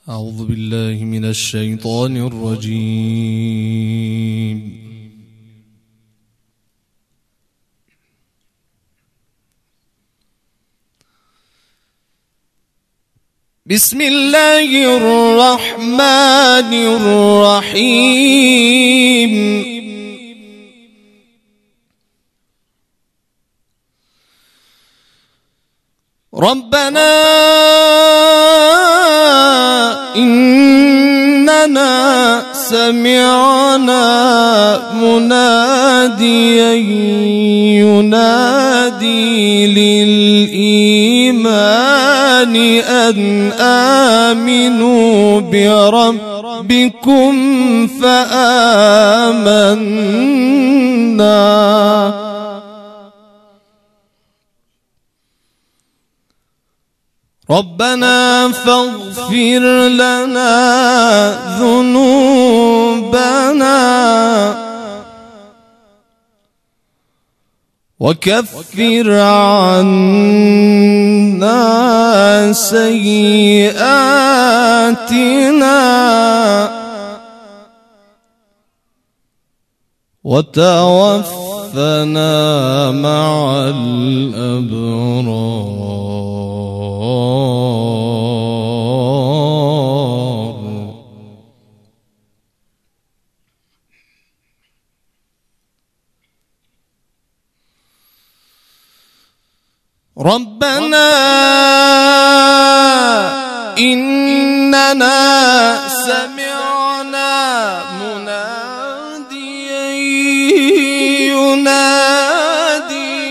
أعوذ بالله من الشيطان الرجيم. بسم الله الرحمن الرحيم. ربنا إننا سمعنا مناديا ينادي للإيمان أن آمنوا بربكم فآمنا. ربنا فاغفر لنا ذنوبنا وكفر عنا سيئاتنا وتوفنا مع الأبرار. ربنا إننا سمعنا مناديا ينادي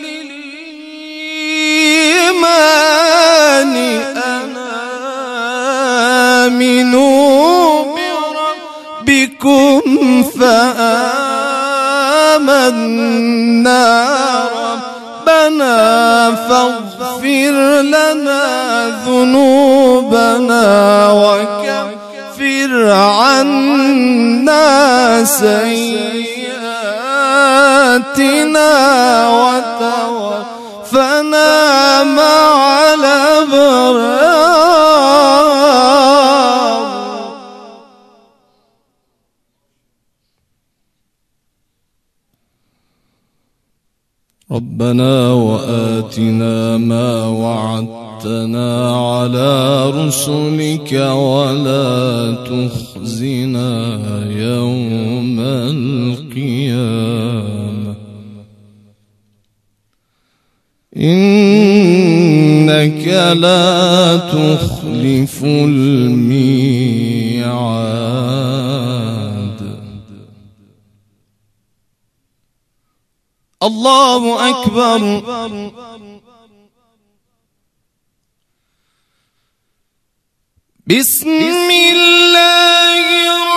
للإيمان أن آمنوا بربكم فآمنا. ربنا فاغفر لنا ذنوبنا وكفر عنا سيئاتنا وتوفنا مع الأبرار. ربنا وآتنا ما وعدتنا على رسلك ولا تخزنا يوم القيامة إنك لا تخلف الميعاد. الله أكبر. بسم الله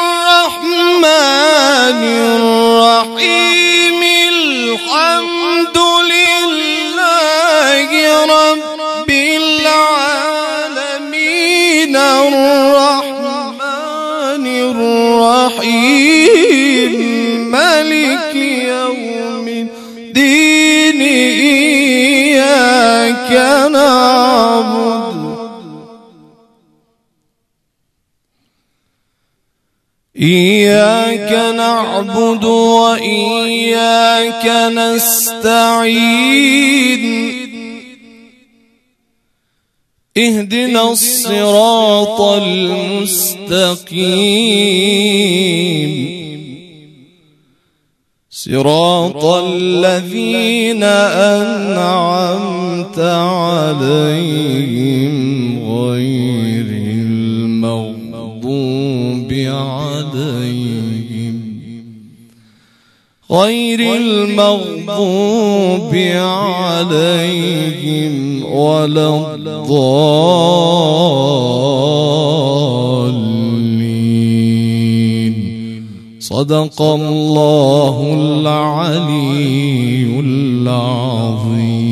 الرحمن الرحيم. الحمد لله رب العالمين الرحمن الرحيم مالك يوم الدين. إياك نعبد وإياك نستعين. اهدنا الصراط المستقيم صراط الذين أنعمت عليهم غير المغضوب عليهم ولا الضالين. صدق الله العلي العظيم.